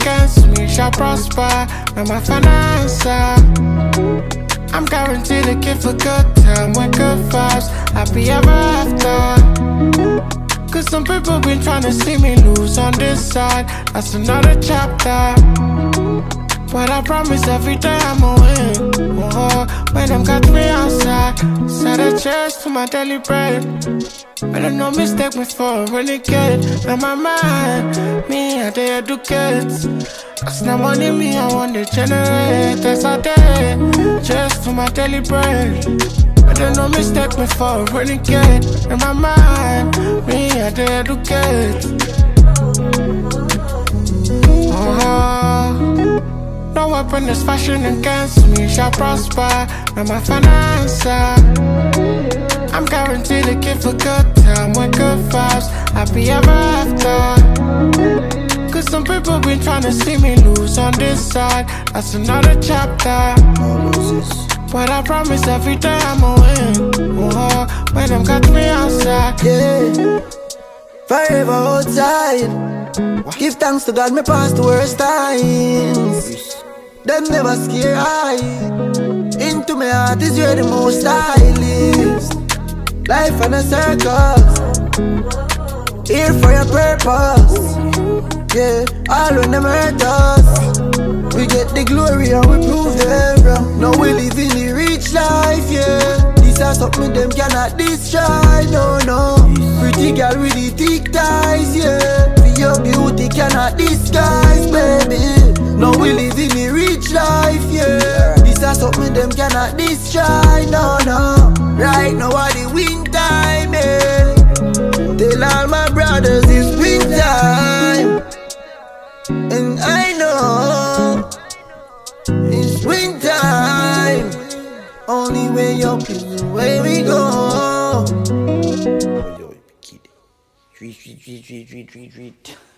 against me shall prosper. Now my financer, I'm guaranteed to give a good time with good vibes. Happy ever after. Cause some people been trying to see me lose on this side. That's another chapter. But I promise every day I'ma win. Oh, when them got me outside, set a cheers to my daily bread. But I no mistake me for a renegade. In my mind, me I dey educate. That's not money me I want to generate. That's all day, just to my daily bread. But I no mistake me for a renegade. In my mind, me I dey educate. No weapon is fashioned against me shall prosper. Now my financer, I'm guaranteed to give a good time with good vibes. Happy ever after. Cause some people been trying to see me lose on this side. That's another chapter. But I promise every day I'ma win. Oh, when them got me outside. Yeah, forever outside. Give thanks to God, me past the worst times. Them never scare I. Into my heart is where the most I live. Life in a circus. Here for your purpose. Yeah, all when them hurt us, we get the glory and we prove them wrong. Now we live in the rich life, yeah. This is something them cannot destroy, no, no. Pretty girl with the thick thighs, yeah. Your beauty cannot disguise, baby. Now we live in the rich life, yeah. This is something them cannot destroy, no, no. Right now at the win time, yeah. Tell all my brothers it's win time. And I know it's win time. Only way up is the way we go. Yo, kid. Tweet.